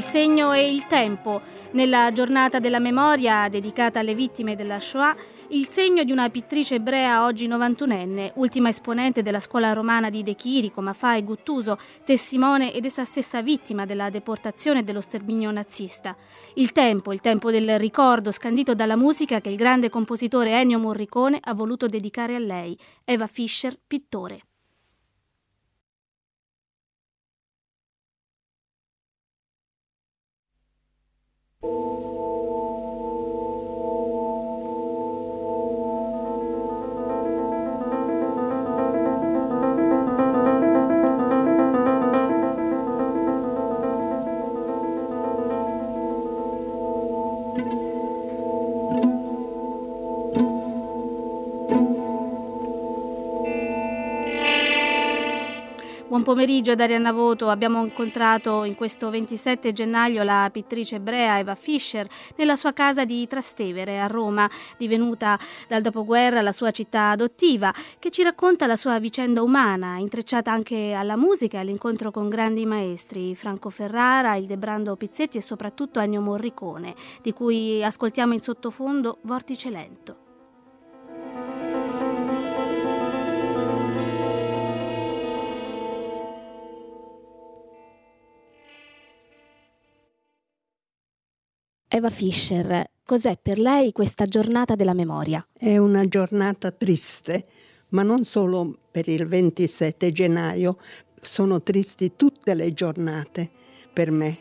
segno e il tempo. Nella giornata della memoria dedicata alle vittime della Shoah, il segno di una pittrice ebrea oggi 91enne, ultima esponente della scuola romana di De Chirico, Mafà e Guttuso, testimone ed essa stessa vittima della deportazione e dello sterminio nazista. Il tempo del ricordo scandito dalla musica che il grande compositore Ennio Morricone ha voluto dedicare a lei, Eva Fischer, pittore. Buon pomeriggio da Arianna Voto. Abbiamo incontrato in questo 27 gennaio la pittrice ebrea Eva Fischer nella sua casa di Trastevere a Roma, divenuta dal dopoguerra la sua città adottiva, che ci racconta la sua vicenda umana, intrecciata anche alla musica e all'incontro con grandi maestri, Franco Ferrara, Ildebrando Pizzetti e soprattutto Ennio Morricone, di cui ascoltiamo in sottofondo Vortice lento. Eva Fischer, cos'è per lei questa giornata della memoria? È una giornata triste, ma non solo per il 27 gennaio, sono tristi tutte le giornate per me,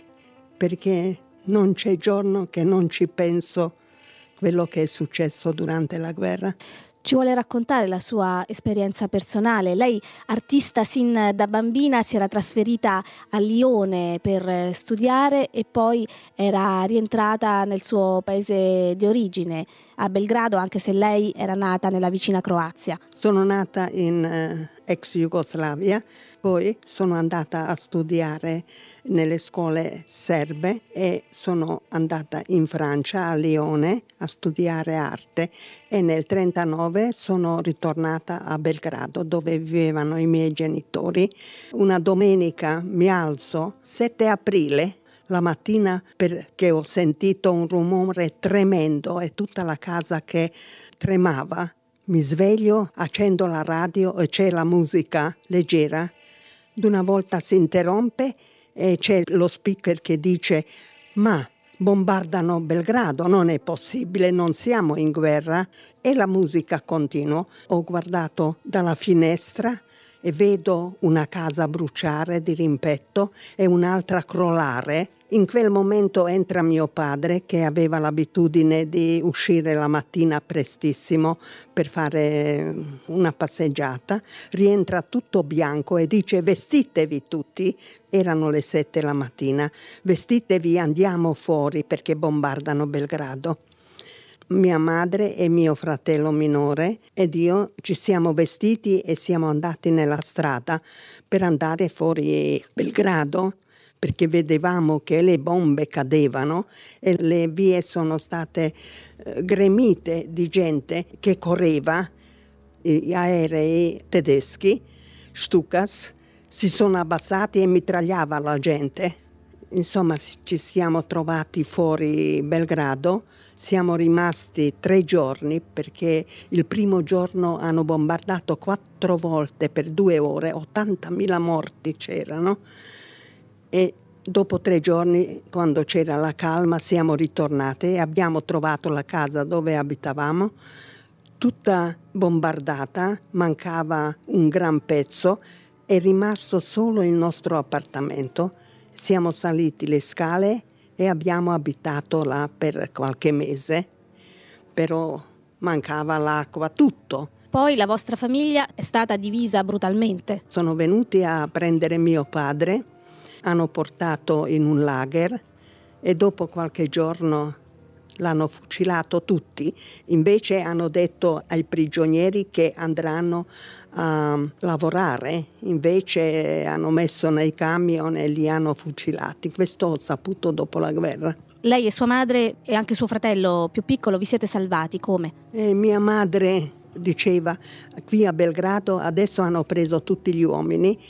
perché non c'è giorno che non ci penso quello che è successo durante la guerra. Ci vuole raccontare la sua esperienza personale? Lei, artista sin da bambina, si era trasferita a Lione per studiare e poi era rientrata nel suo paese di origine, a Belgrado, anche se lei era nata nella vicina Croazia. Sono nata in ex Jugoslavia, poi sono andata a studiare nelle scuole serbe e sono andata in Francia, a Lione, a studiare arte e nel 1939 sono ritornata a Belgrado dove vivevano i miei genitori. Una domenica mi alzo, 7 aprile, la mattina, perché ho sentito un rumore tremendo e tutta la casa che tremava. Mi sveglio, accendo la radio e c'è la musica leggera. D'una volta si interrompe e c'è lo speaker che dice: ma bombardano Belgrado, non è possibile, non siamo in guerra. E la musica continua. Ho guardato dalla finestra e vedo una casa bruciare di rimpetto e un'altra crollare. In quel momento entra mio padre, che aveva l'abitudine di uscire la mattina prestissimo per fare una passeggiata, rientra tutto bianco e dice: vestitevi tutti, erano le 7 la mattina, vestitevi, andiamo fuori perché bombardano Belgrado. Mia madre e mio fratello minore ed io ci siamo vestiti e siamo andati nella strada per andare fuori Belgrado, perché vedevamo che le bombe cadevano e le vie sono state gremite di gente che correva. Gli aerei tedeschi, Stukas, si sono abbassati e mitragliava la gente. Insomma, ci siamo trovati fuori Belgrado, siamo rimasti 3 giorni perché il primo giorno hanno bombardato 4 volte per 2 ore, 80.000 morti c'erano. E dopo 3 giorni, quando c'era la calma, siamo ritornate e abbiamo trovato la casa dove abitavamo tutta bombardata, mancava un gran pezzo, è rimasto solo il nostro appartamento. Siamo saliti le scale e abbiamo abitato là per qualche mese, però mancava l'acqua, tutto. Poi la vostra famiglia è stata divisa brutalmente. Sono venuti a prendere mio padre, hanno portato in un lager e dopo qualche giorno l'hanno fucilato tutti. Invece hanno detto ai prigionieri che andranno a lavorare, invece hanno messo nei camion e li hanno fucilati. Questo ho saputo dopo la guerra. Lei e sua madre e anche suo fratello più piccolo vi siete salvati, come? Mia madre diceva: qui a Belgrado adesso hanno preso tutti gli uomini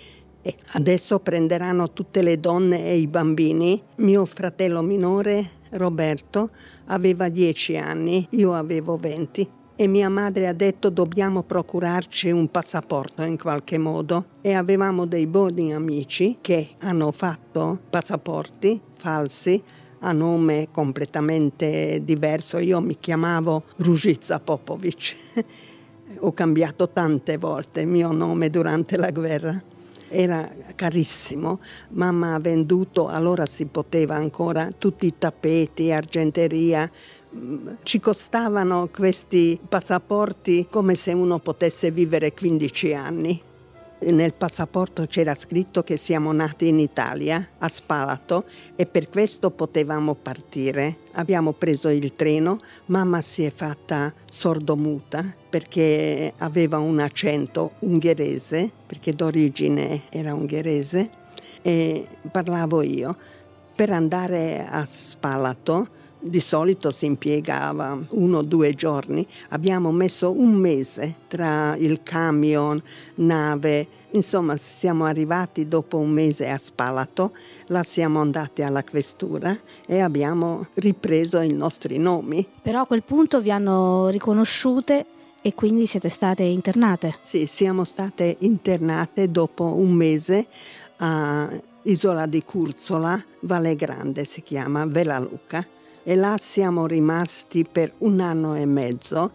E adesso prenderanno tutte le donne e i bambini. Mio fratello minore, Roberto, aveva 10 anni, io avevo 20. E mia madre ha detto dobbiamo procurarci un passaporto in qualche modo. E avevamo dei buoni amici che hanno fatto passaporti falsi a nome completamente diverso. Io mi chiamavo Ružica Popović. Ho cambiato tante volte il mio nome durante la guerra. Era carissimo. Mamma ha venduto, allora si poteva ancora, tutti i tappeti, argenteria. Ci costavano questi passaporti come se uno potesse vivere 15 anni. Nel passaporto c'era scritto che siamo nati in Italia, a Spalato, e per questo potevamo partire. Abbiamo preso il treno, mamma si è fatta sordomuta perché aveva un accento ungherese, perché d'origine era ungherese, e parlavo io. Per andare a Spalato di solito si impiegava 1 o 2 giorni, abbiamo messo un mese tra il camion, nave, insomma siamo arrivati dopo un mese a Spalato, là siamo andati alla questura e abbiamo ripreso i nostri nomi. Però a quel punto vi hanno riconosciute e quindi siete state internate? Sì, siamo state internate dopo un mese a Isola di Curzola, Valle Grande si chiama, Vela Luca. E là siamo rimasti per 1 anno e mezzo.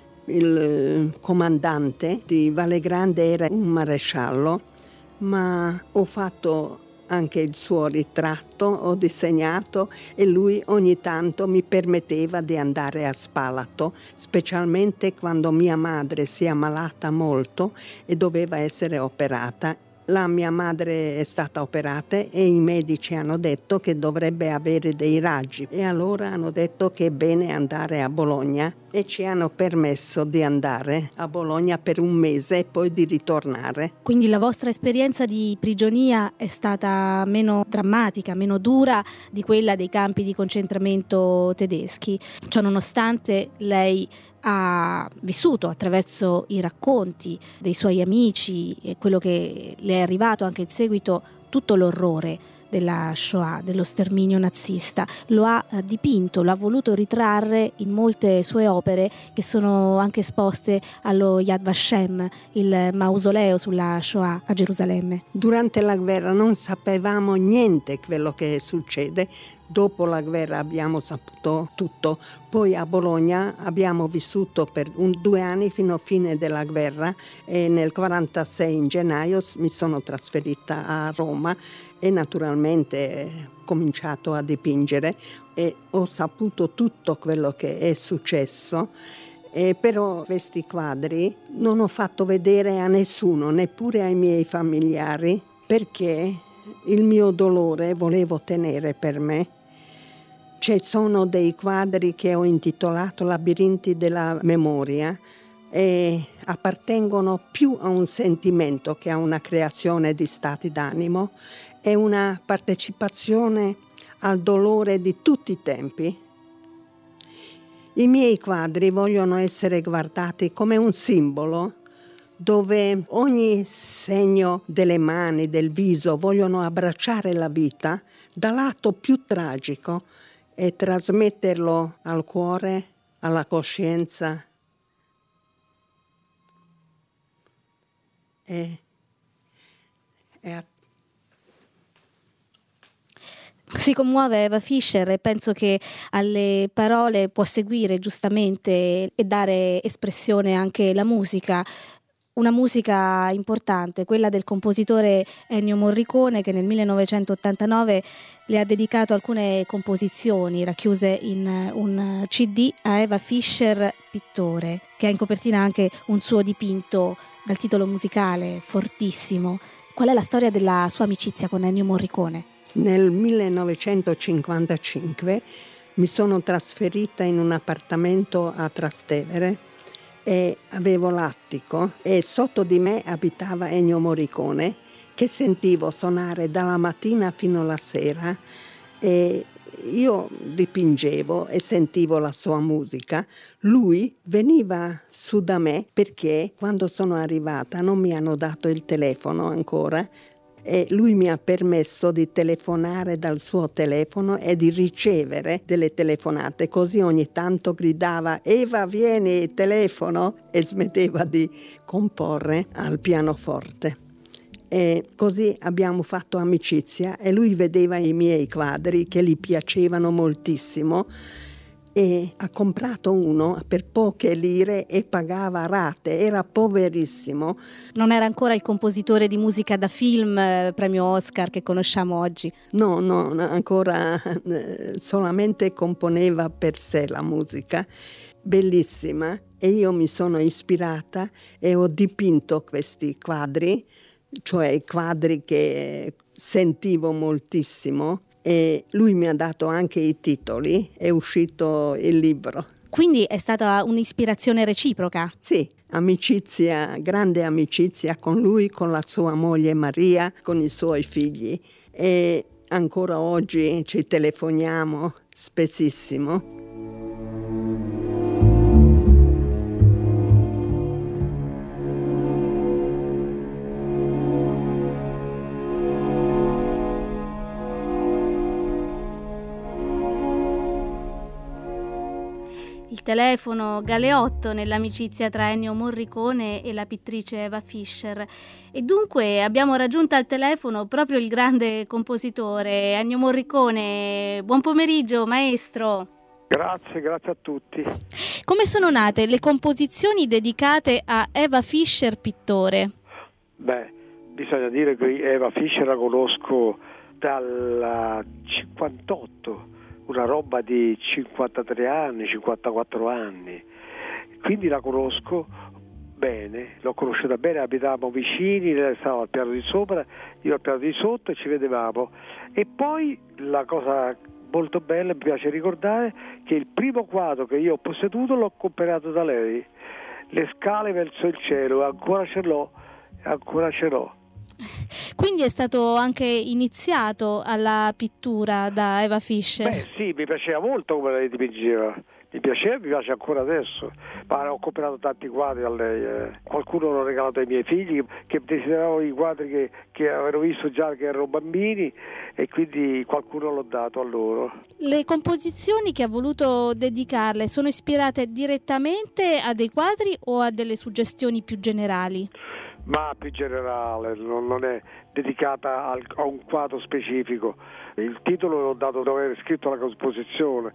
Il comandante di Valle Grande era un maresciallo, ma ho fatto anche il suo ritratto, ho disegnato e lui ogni tanto mi permetteva di andare a Spalato, specialmente quando mia madre si è ammalata molto e doveva essere operata. La mia madre è stata operata e i medici hanno detto che dovrebbe avere dei raggi e allora hanno detto che è bene andare a Bologna e ci hanno permesso di andare a Bologna per 1 mese e poi di ritornare. Quindi la vostra esperienza di prigionia è stata meno drammatica, meno dura di quella dei campi di concentramento tedeschi. Ciononostante lei ha vissuto attraverso i racconti dei suoi amici e quello che le è arrivato anche in seguito tutto l'orrore della Shoah, dello sterminio nazista. Lo ha dipinto, lo ha voluto ritrarre in molte sue opere che sono anche esposte allo Yad Vashem, il mausoleo sulla Shoah a Gerusalemme. Durante la guerra non sapevamo niente quello che succede. Dopo la guerra abbiamo saputo tutto. Poi a Bologna abbiamo vissuto per 2 anni fino a fine della guerra e nel 1946 in gennaio mi sono trasferita a Roma e naturalmente ho cominciato a dipingere e ho saputo tutto quello che è successo. Però questi quadri non ho fatto vedere a nessuno, neppure ai miei familiari, perché il mio dolore volevo tenere per me. Ci sono dei quadri che ho intitolato Labirinti della memoria e appartengono più a un sentimento che a una creazione di stati d'animo. È una partecipazione al dolore di tutti i tempi. I miei quadri vogliono essere guardati come un simbolo dove ogni segno delle mani, del viso, vogliono abbracciare la vita dal lato più tragico e trasmetterlo al cuore, alla coscienza. Si commuove Eva Fischer e penso che alle parole può seguire giustamente e dare espressione anche la musica. Una musica importante, quella del compositore Ennio Morricone, che nel 1989 le ha dedicato alcune composizioni racchiuse in un CD a Eva Fischer Pittore, che ha in copertina anche un suo dipinto dal titolo musicale fortissimo. Qual è la storia della sua amicizia con Ennio Morricone? Nel 1955 mi sono trasferita in un appartamento a Trastevere e avevo l'attico e sotto di me abitava Ennio Morricone, che sentivo suonare dalla mattina fino alla sera e io dipingevo e sentivo la sua musica. Lui veniva su da me perché quando sono arrivata non mi hanno dato il telefono ancora. e lui mi ha permesso di telefonare dal suo telefono e di ricevere delle telefonate, così ogni tanto gridava Eva vieni, telefono, e smetteva di comporre al pianoforte. E così abbiamo fatto amicizia e lui vedeva i miei quadri che gli piacevano moltissimo e ha comprato uno per poche lire e pagava a rate, era poverissimo. Non era ancora il compositore di musica da film, premio Oscar, che conosciamo oggi? No, ancora solamente componeva per sé la musica, bellissima, e io mi sono ispirata e ho dipinto questi quadri, cioè i quadri che sentivo moltissimo, e lui mi ha dato anche i titoli, è uscito il libro. Quindi è stata un'ispirazione reciproca? Sì, amicizia, grande amicizia con lui, con la sua moglie Maria, con i suoi figli, e ancora oggi ci telefoniamo spessissimo. Il telefono galeotto nell'amicizia tra Ennio Morricone e la pittrice Eva Fischer. E dunque abbiamo raggiunto al telefono proprio il grande compositore Ennio Morricone. Buon pomeriggio, maestro. Grazie a tutti. Come sono nate le composizioni dedicate a Eva Fischer, pittore? Bisogna dire che Eva Fischer la conosco dal 58, una roba di 53 anni, 54 anni, quindi la conosco bene, l'ho conosciuta bene, abitavamo vicini, lei stava al piano di sopra, io al piano di sotto e ci vedevamo. E poi la cosa molto bella, mi piace ricordare, che il primo quadro che io ho posseduto l'ho comprato da lei, Le scale verso il cielo, ancora ce l'ho. Quindi è stato anche iniziato alla pittura da Eva Fischer? Sì, mi piaceva molto come lei dipingeva, mi piace ancora adesso, ma ho comprato tanti quadri a lei, qualcuno l'ho regalato ai miei figli che desideravano i quadri che avevano visto già che erano bambini, e quindi qualcuno l'ho dato a loro. Le composizioni che ha voluto dedicarle sono ispirate direttamente a dei quadri o a delle suggestioni più generali? Ma più generale, non è dedicata a un quadro specifico. Il titolo l'ho dato dove era scritto la composizione,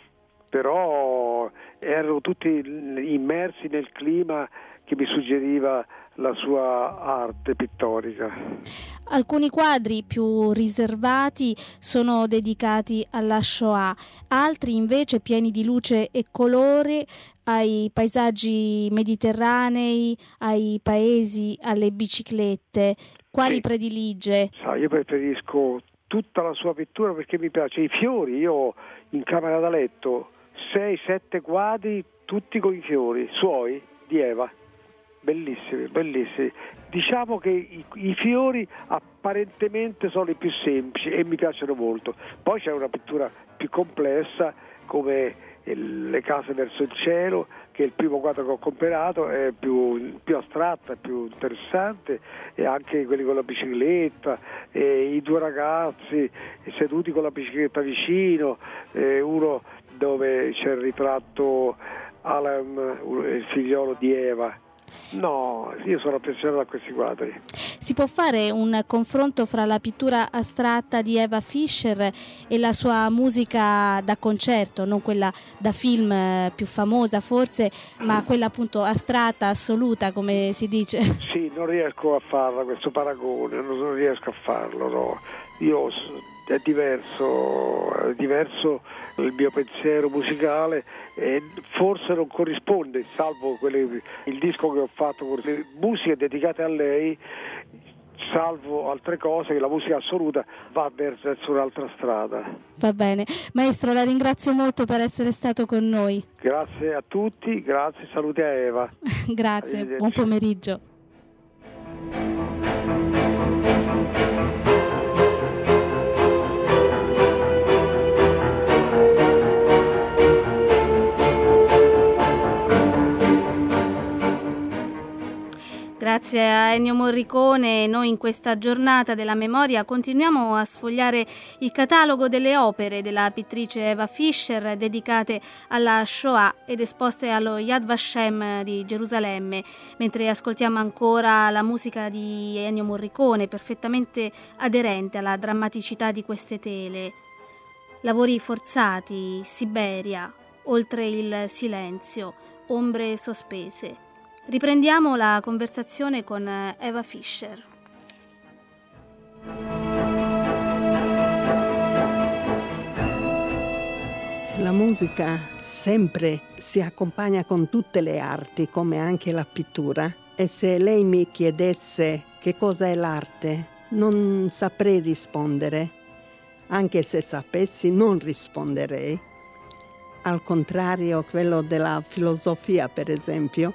però erano tutti immersi nel clima che mi suggeriva la sua arte pittorica. Alcuni quadri più riservati sono dedicati alla Shoah, altri invece pieni di luce e colore ai paesaggi mediterranei, ai paesi, alle biciclette. Quali predilige? Io preferisco tutta la sua pittura perché mi piace i fiori. Io in camera da letto 6-7 quadri tutti con i fiori suoi di Eva, bellissimi. Diciamo che i fiori apparentemente sono i più semplici e mi piacciono molto. Poi c'è una pittura più complessa come Le case verso il cielo, che è il primo quadro che ho comprato, è più astratta, è più interessante, e anche quelli con la bicicletta, e i due ragazzi seduti con la bicicletta vicino, uno dove c'è il ritratto Alan, il figliolo di Eva. No, io sono affezionato a questi quadri. Si può fare un confronto fra la pittura astratta di Eva Fischer e la sua musica da concerto, non quella da film più famosa forse, ma quella appunto astratta, assoluta, come si dice? Sì, non riesco a farla questo paragone, non riesco a farlo, no. È diverso il mio pensiero musicale, e forse non corrisponde, salvo il disco che ho fatto con le musiche dedicate a lei, salvo altre cose, che la musica assoluta va verso un'altra strada. Va bene. Maestro, la ringrazio molto per essere stato con noi. Grazie a tutti, grazie, saluti a Eva. Grazie, buon pomeriggio. Grazie a Ennio Morricone. Noi in questa giornata della memoria continuiamo a sfogliare il catalogo delle opere della pittrice Eva Fischer dedicate alla Shoah ed esposte allo Yad Vashem di Gerusalemme, mentre ascoltiamo ancora la musica di Ennio Morricone, perfettamente aderente alla drammaticità di queste tele. Lavori forzati, Siberia, Oltre il silenzio, Ombre sospese. Riprendiamo la conversazione con Eva Fischer. La musica sempre si accompagna con tutte le arti, come anche la pittura. E se lei mi chiedesse che cosa è l'arte, non saprei rispondere. Anche se sapessi, non risponderei. Al contrario, quello della filosofia, per esempio,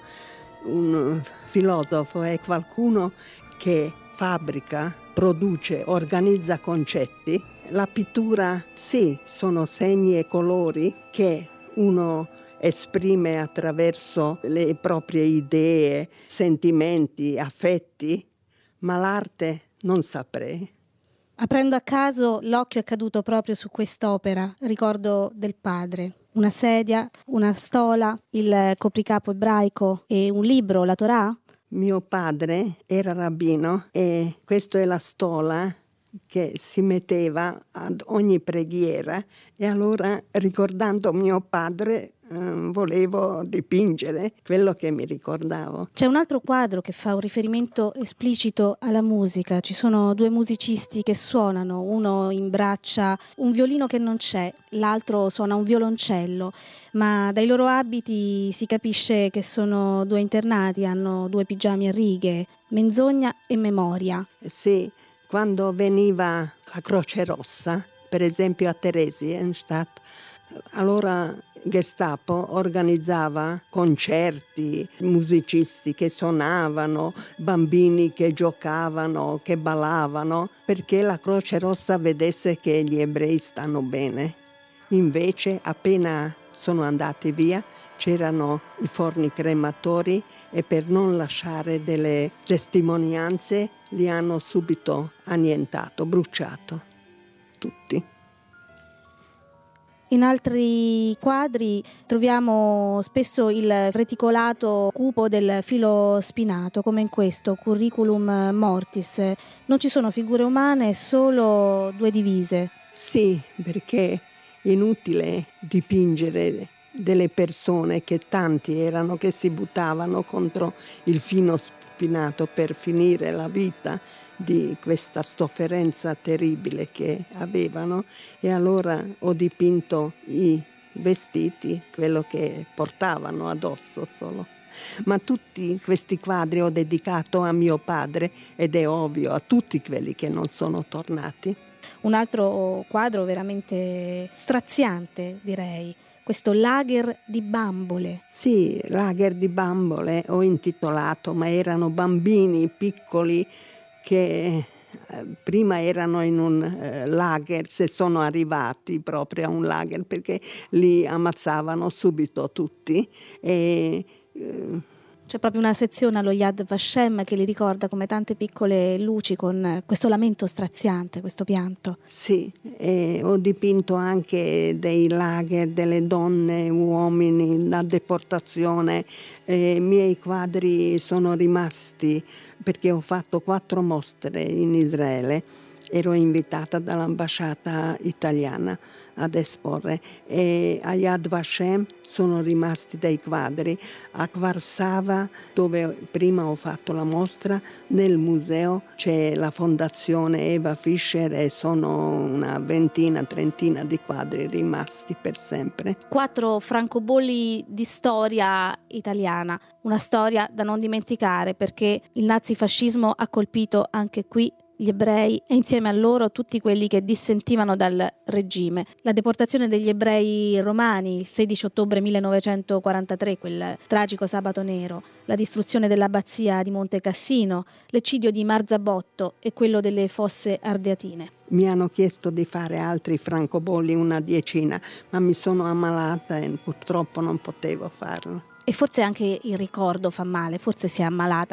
un filosofo è qualcuno che fabbrica, produce, organizza concetti. La pittura, sì, sono segni e colori che uno esprime attraverso le proprie idee, sentimenti, affetti, ma l'arte non saprei. Aprendo a caso, l'occhio è caduto proprio su quest'opera, Ricordo del padre. Una sedia, una stola, il copricapo ebraico e un libro, la Torah? Mio padre era rabbino e questa è la stola che si metteva ad ogni preghiera e allora, ricordando mio padre, volevo dipingere quello che mi ricordavo. C'è un altro quadro che fa un riferimento esplicito alla musica. Ci sono due musicisti che suonano, uno imbraccia un violino che non c'è, l'altro suona un violoncello, ma dai loro abiti si capisce che sono due internati, hanno due pigiami a righe, Menzogna e Memoria. Sì, quando veniva la Croce Rossa, per esempio a Theresienstadt, allora Gestapo organizzava concerti, musicisti che suonavano, bambini che giocavano, che ballavano, perché la Croce Rossa vedesse che gli ebrei stanno bene. Invece, appena sono andati via, c'erano i forni crematori e per non lasciare delle testimonianze li hanno subito annientato, bruciato, tutti. In altri quadri troviamo spesso il reticolato cupo del filo spinato, come in questo Curriculum Mortis. Non ci sono figure umane, solo due divise. Sì, perché è inutile dipingere delle persone che tanti erano che si buttavano contro il filo spinato per finire la vita di questa sofferenza terribile che avevano, e allora ho dipinto i vestiti, quello che portavano addosso solo. Ma tutti questi quadri ho dedicato a mio padre ed è ovvio a tutti quelli che non sono tornati. Un altro quadro veramente straziante, direi, questo Lager di bambole. Sì, Lager di bambole ho intitolato, ma erano bambini piccoli che prima erano in un lager, se sono arrivati proprio a un lager perché li ammazzavano subito tutti e c'è proprio una sezione allo Yad Vashem che li ricorda come tante piccole luci con questo lamento straziante, questo pianto. Sì, e ho dipinto anche dei lager, delle donne, uomini, la deportazione. I miei quadri sono rimasti perché ho fatto 4 mostre in Israele. Ero invitata dall'ambasciata italiana ad esporre e a Yad Vashem sono rimasti dei quadri. A Varsava, dove prima ho fatto la mostra, nel museo c'è la fondazione Eva Fischer e sono una trentina di quadri rimasti per sempre. 4 francobolli di storia italiana, una storia da non dimenticare perché il nazifascismo ha colpito anche qui gli ebrei e insieme a loro tutti quelli che dissentivano dal regime. La deportazione degli ebrei romani il 16 ottobre 1943, quel tragico sabato nero, la distruzione dell'abbazia di Monte Cassino, l'eccidio di Marzabotto e quello delle fosse ardeatine. Mi hanno chiesto di fare altri francobolli, una decina, ma mi sono ammalata e purtroppo non potevo farlo. E forse anche il ricordo fa male, forse si è ammalata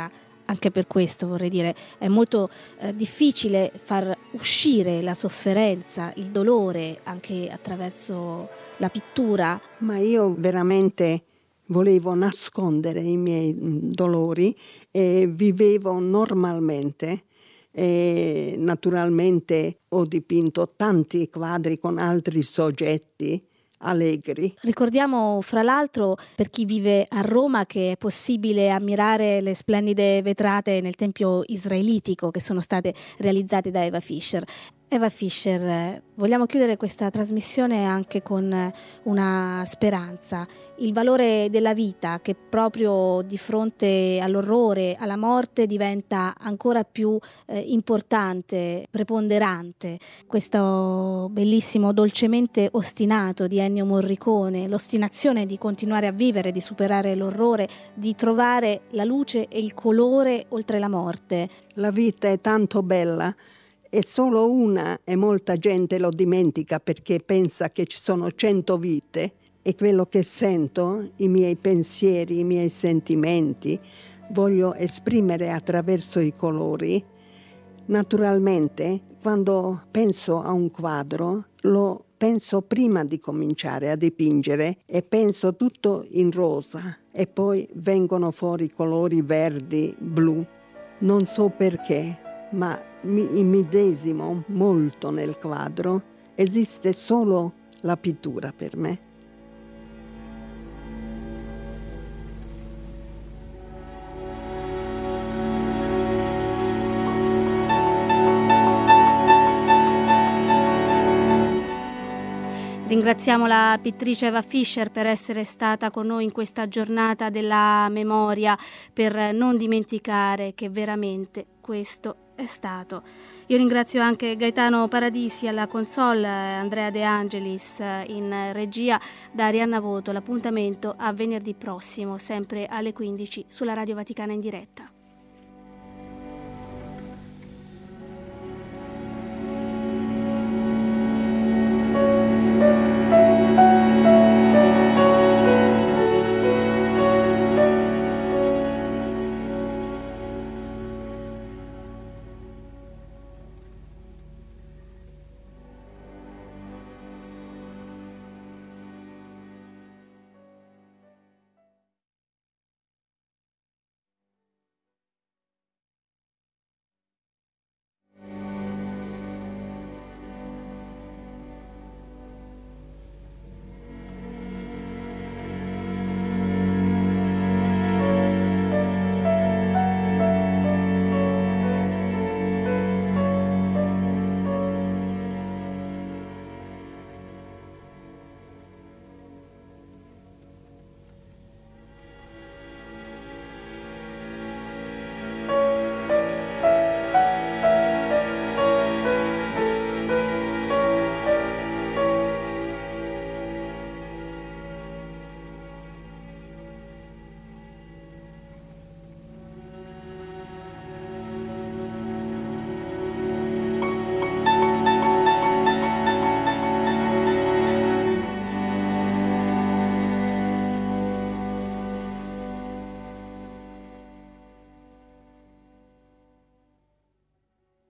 Anche per questo vorrei dire è molto difficile far uscire la sofferenza, il dolore anche attraverso la pittura. Ma io veramente volevo nascondere i miei dolori e vivevo normalmente. E naturalmente ho dipinto tanti quadri con altri soggetti allegri. Ricordiamo fra l'altro, per chi vive a Roma, che è possibile ammirare le splendide vetrate nel tempio israelitico che sono state realizzate da Eva Fischer. Eva Fischer, vogliamo chiudere questa trasmissione anche con una speranza, il valore della vita che proprio di fronte all'orrore, alla morte diventa ancora più importante, preponderante. Questo bellissimo Dolcemente ostinato di Ennio Morricone, l'ostinazione di continuare a vivere, di superare l'orrore, di trovare la luce e il colore oltre la morte. La vita è tanto bella. È solo una e molta gente lo dimentica perché pensa che ci sono 100 vite e quello che sento, i miei pensieri, i miei sentimenti, voglio esprimere attraverso i colori. Naturalmente, quando penso a un quadro, lo penso prima di cominciare a dipingere e penso tutto in rosa e poi vengono fuori colori verdi, blu. Non so perché, ma mi immedesimo molto nel quadro. Esiste solo la pittura per me. Ringraziamo la pittrice Eva Fischer per essere stata con noi in questa giornata della memoria, per non dimenticare che veramente questo è stato. Io ringrazio anche Gaetano Paradisi alla console, Andrea De Angelis in regia. Da Arianna Voto l'appuntamento a venerdì prossimo, sempre alle 15 sulla Radio Vaticana in diretta.